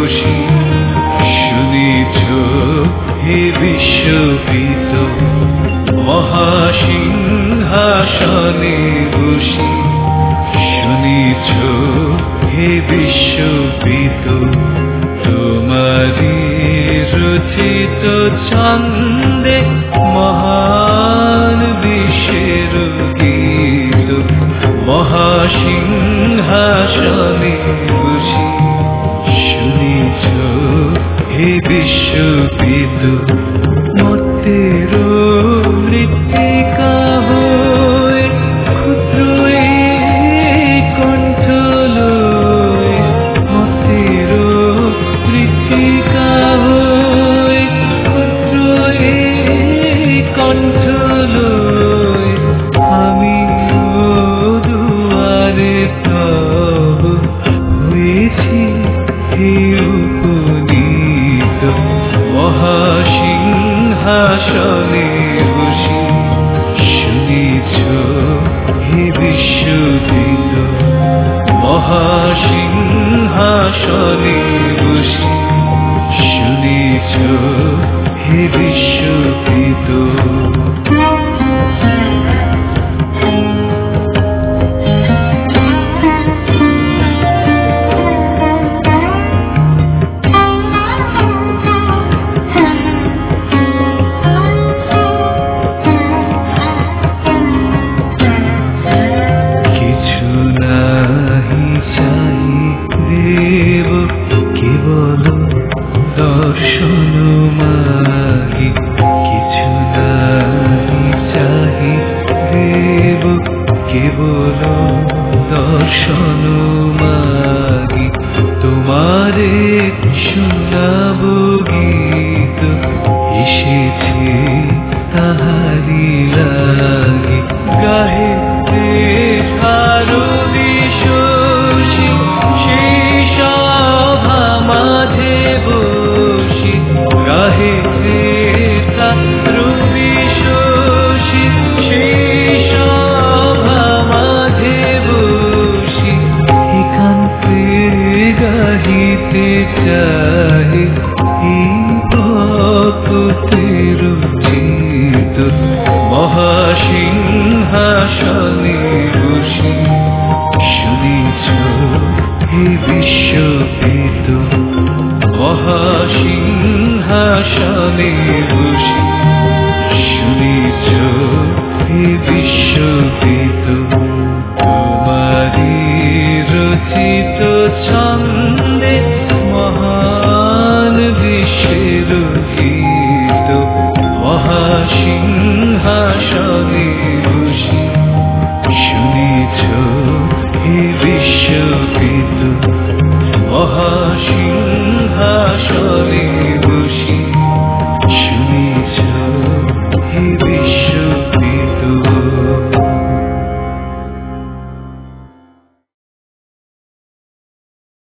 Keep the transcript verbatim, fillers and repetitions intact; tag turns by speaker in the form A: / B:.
A: বসি শুনিছ হে বিশ্বপিত মহাসিংহাসনে বসি শুনিছ হে বিশ্বপিত তোমারি রচিত ছন্দে মহান বিশ্বের গীত মহাসিংহাসনে বসি শুনিছ হে বিশ্বপিত মতের মৃত্তিকা হয়ে ক্ষুদ্র এই কণ্ঠ লয়ে মতের মৃত্তিকা হয়ে ক্ষুদ্র এই কণ্ঠ লয়ে আমি দুয়ারে তব হয়েছি হে উপনীত মহাসিংহাসনে বসি শুনিছ হে বিশ্বপিত মহাসিংহাসনে বসি শুনিছ হে বিশ্বপিত দর্শন মাগি কিছু নাহি চাহি দেব কেবল দর্শন মাগি তোমারে শুনাব গীত এসেছে তাহারি লাগি গাহে আরো বিশ্বসী সেই সভা মাঝে বসি গাহে রবি শোষী সেই সভা মাঝে বসি একান্তে গাহিতে চাহে এই ভক্তের চিত মহাসিংহাসনে বসি শুনিছ হে বিশ্ব